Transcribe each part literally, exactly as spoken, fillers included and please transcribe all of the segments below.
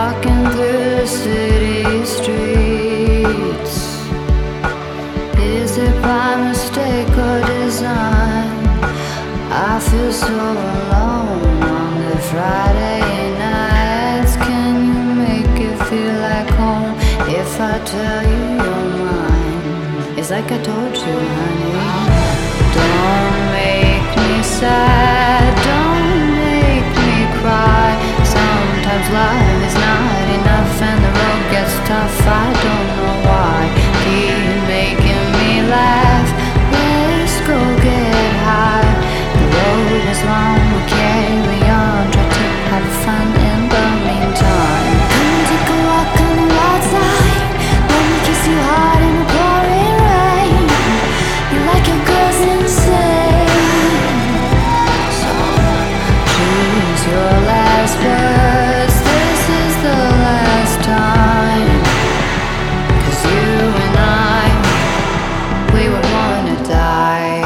walking through the city streets. Is it by mistake or design? I feel so alone on the Friday nights. Can you make it feel like home if I tell you you're mine? It's like I told you, honey. Don't make me sad, don't make me cry. Sometimes love is not enough and the road gets tough. I don't know why. Keep making me laugh. Let's go get high. The road is long, we'll carry on. Try to have fun in the meantime. Come take a walk on the wild side. Let me kiss you hard in the pouring rain. You like your girls insane. So choose your last words. This is the last time. 'Cause you and I, we were born to die.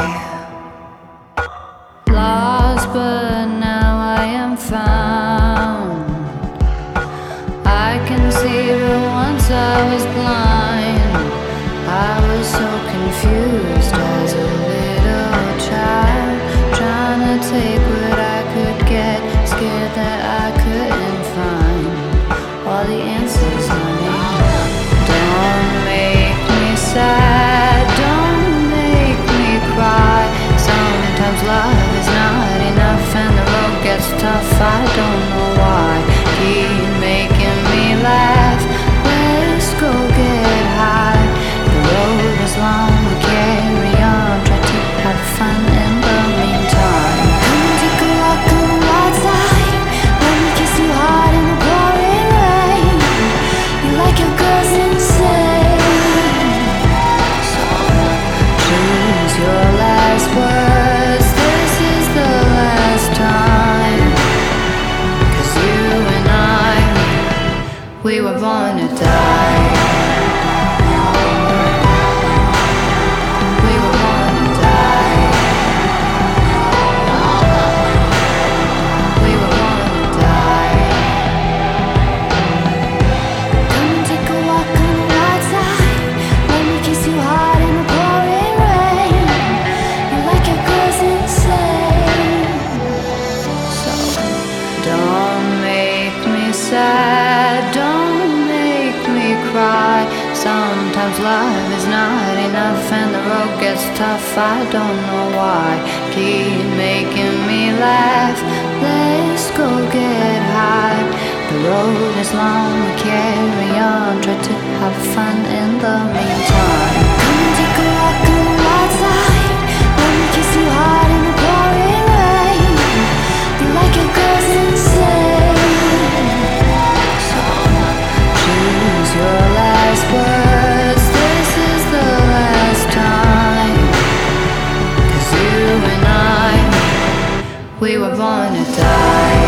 Lost, but now I am found. I can see, but once I was blind. I was so confused as a little child, trying to take what I could get, scared that I couldn't find all the answers, honey. Don't make me sad, don't make me cry. Sometimes love is not enough and the road gets tough. I don't know why. Keep making me laugh. Let's go get high. The road is long, we'll carry on. Try to have fun in the meantime. Come take a walk on the wild side. Let me kiss you hard in the pouring rain. You like your girls insane. So choose your last words. This is the last time. 'Cause you and I, we were born to die. We were born to die. We were born to die. Come and take a walk on the wild side. Let me kiss you hard in the pouring rain. You like your girls insane. So don't make me sad, don't make me cry. Sometimes love is not enough and the road gets tough. I don't know why. Keep making me laugh. Let's go get high. The road is long, we carry on. Try to have fun in the meantime. Come and take a walk on the wild side. Let me kiss you hard in the pouring rain. You like your girls insane. So choose your last words. This is the last time. 'Cause you and I, we were born to die.